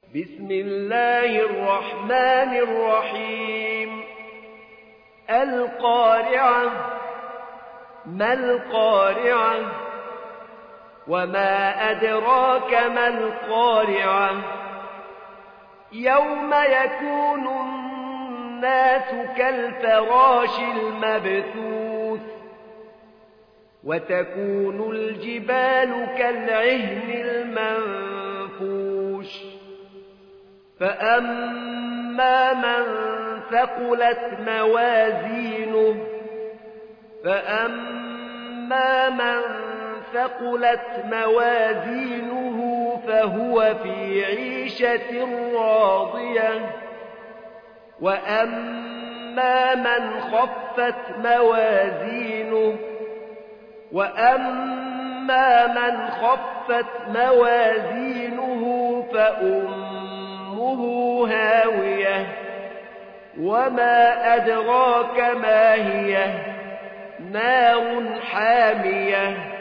بسم الله الرحمن الرحيم القارعة ما القارعة وما أدراك ما القارعة يوم يكون الناس كالفراش المبثوث وتكون الجبال كالعهن المنفوش فأما من ثقلت موازينه فهو في عيشة راضية وأما من خفت موازينه فأمه هاوية وما أدراك ما هي نار حامية